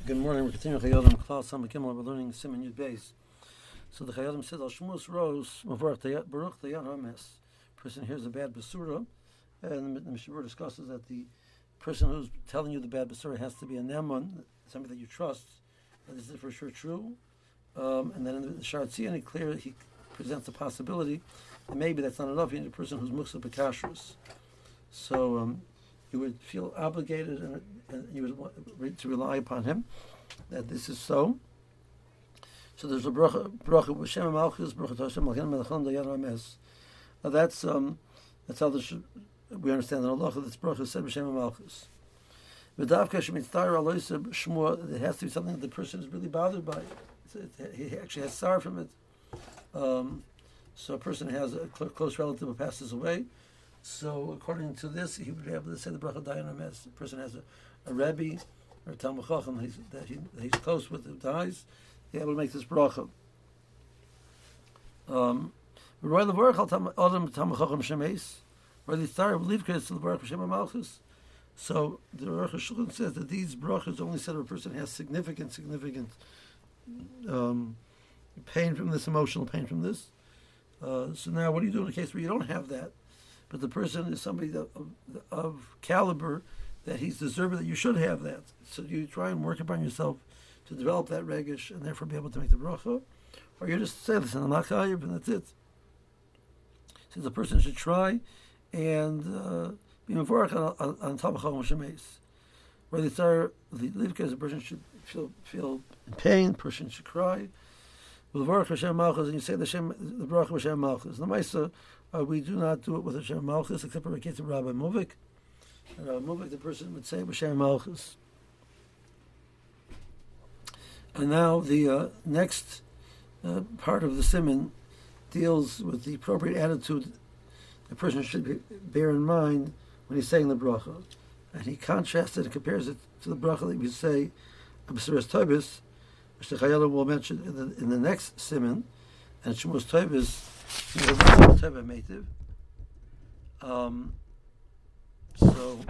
Good morning. We're continuing Chayodim Klal Samach Gimel. We're learning Siman Yud Beis. So the Chayodim says, Al Shmus Rose Baruch Tayat Hames. Person hears a bad basura, and the Mishnah discusses that the person who's telling you the bad basura has to be a neman, somebody that you trust. That is for sure true. And then in the Sharatzian, he presents the possibility that maybe that's not enough. You need a person who's Muksa B'Kashrus. So you would feel obligated and you would want to rely upon him that this is so. So there's a bracha b'shem malchus, bracha Hashem malchen melachon dayan rames. Now that's how we understand the halacha. This bracha said b'shem malchus. V'davka shemitzayir aloyse shmua. It has to be something that the person is really bothered by. He actually has sorrow from it. So a person has a close relative who passes away. So according to this, he would be able to say the bracha dayan rames. The person has a rebbe or a talmid chacham that he's close with who dies. He's able to make this bracha. Roy levarach al adam talmid chacham shemeis. Roy l'thar believe to the baruch b'shem malchus. So the Aruch HaShulchan says that these brachas only said if a person has significant pain from this, emotional pain from this. So now, what do you do in a case where you don't have that, but the person is somebody of caliber that he's deserving that you should have that? So you try and work upon yourself to develop that regish and therefore be able to make the bracha, or you just say, listen, I'm not chayiv, and that's it. So the person should try and be mevorach on talmid chacham shemeis. Where the tzar livka, the person should feel in pain. The person should cry. With the Hashem Malchus, and you say the bracha Hashem Malchus. The Maisa, we do not do it with Hashem Malchus, except for the case of Rabbi Movik. And Rabbi Movik, the person would say Hashem Malchus. And now the next part of the Siman deals with the appropriate attitude the person should bear in mind when he's saying the bracha. And he contrasts it and compares it to the bracha that we say, B'Seres Tobis, which the Chayyim will mention in the next Siman, and Shemos Tobis, Tova Meitiv. So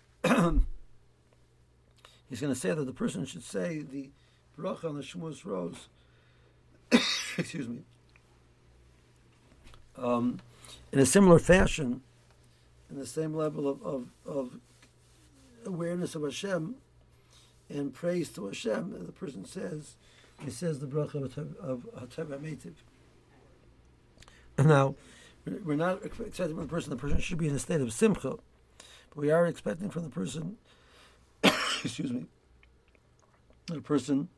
he's going to say that the person should say the bracha on the Shemos Rose, excuse me, in a similar fashion, in the same level of awareness of Hashem and praise to Hashem. The person says, he says the bracha of Hatov HaMeitiv. Now, we're not expecting from the person should be in a state of simcha, but we are expecting from the person, excuse me, that a person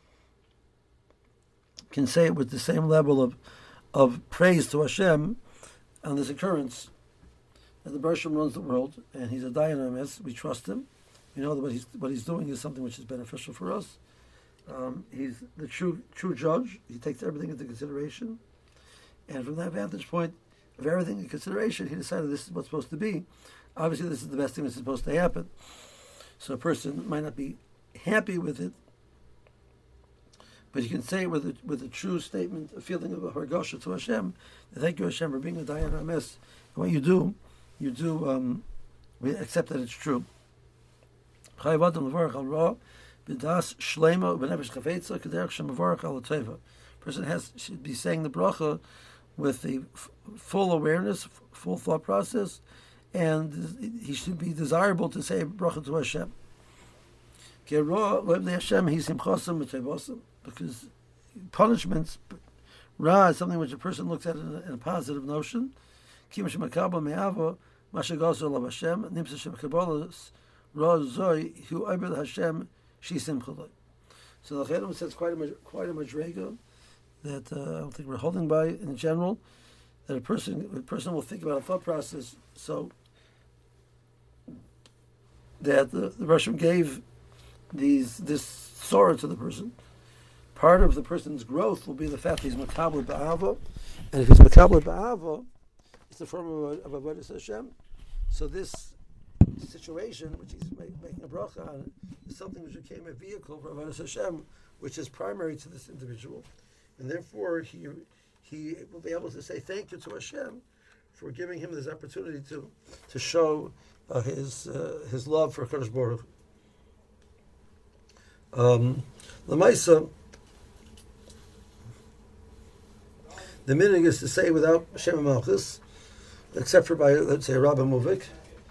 can say it with the same level of praise to Hashem on this occurrence. And the Baruch Shem runs the world, and he's a dayan rames. We trust him. We know that what he's doing is something which is beneficial for us. He's the true judge. He takes everything into consideration, and from that vantage point of everything in consideration, he decided this is what's supposed to be. Obviously, this is the best thing that's supposed to happen. So a person might not be happy with it, but you can say it with a true statement, a feeling of a hargasha to Hashem. Thank you, Hashem, for being a dayan rames. And what you do, we accept that it's true. Person should be saying the bracha with the full awareness, full thought process, and he should be desirable to say bracha to Hashem. Because punishments, ra, is something which a person looks at in a positive notion. So the Chayim says quite a madrega that I don't think we're holding by in general. That a person will think about a thought process so that the Russian gave this sorrow to the person. Part of the person's growth will be the fact that he's makabel ba'ava, and if he's makabel ba'ava, it's the form of avodas Hashem. So this situation, which he's making a bracha on, is something which became a vehicle for avodas Hashem, which is primary to this individual, and therefore he will be able to say thank you to Hashem for giving him this opportunity to show his love for Kadosh Baruch Lamaisa, the meaning is to say without Shem Malchus, except for by, let's say, Rabbi Muvik.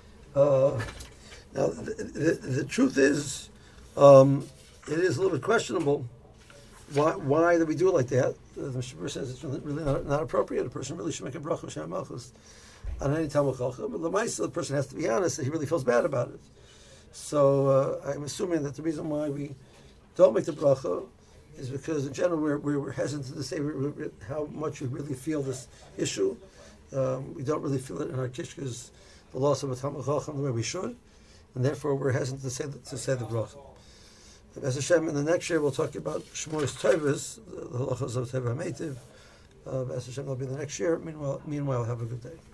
Now, the truth is, it is a little bit questionable why do we do it like that. The Mishnah says it's really not appropriate. A person really should make a bracha Shem Malchus on any Talmud Chacham. But Lamaisa, the person has to be honest that he really feels bad about it. So I'm assuming that the reason why we don't make the bracha is because in general we're hesitant to say how much we really feel this issue. We don't really feel it in our kishkas, the loss of a Talmud Chacham, the way we should, and therefore we're hesitant to say the bracha. As Hashem, in the next year we'll talk about Shmores Tovas, the halachos of Teva Meitiv. As Hashem, will be the next year. Meanwhile, have a good day.